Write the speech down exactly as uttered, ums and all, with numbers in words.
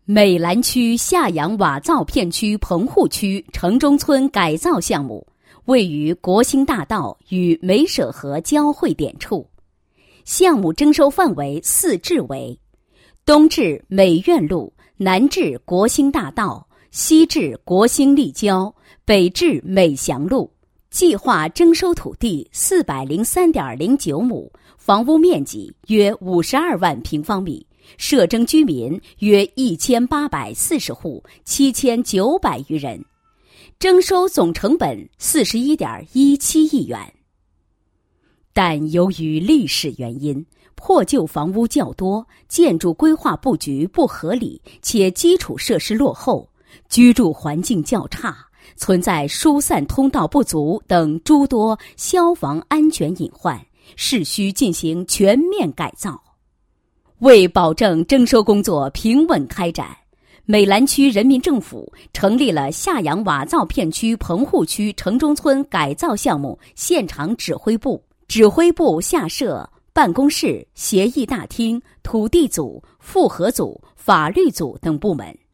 美兰区下洋瓦造片区棚户区城中村改造项目位于国兴大道与梅舍河交汇点处，项目征收范围四至为：东至美院路，南至国兴大道，西至国兴立交，北至美祥路。计划征收土地四百零三点零九亩，房屋面积约五十二万平方米，涉征居民约一千八百四十户，七千九百余人，征收总成本四十一点一七亿元。但由于历史原因，破旧房屋较多，建筑规划布局不合理，且基础设施落后，居住环境较差，存在疏散通道不足等诸多消防安全隐患，势需进行全面改造。为保证征收工作平稳开展，美兰区人民政府成立了下洋瓦造片区棚户区城中村改造项目现场指挥部，指挥部下设办公室、协议大厅、土地组、复核组、法律组等部门。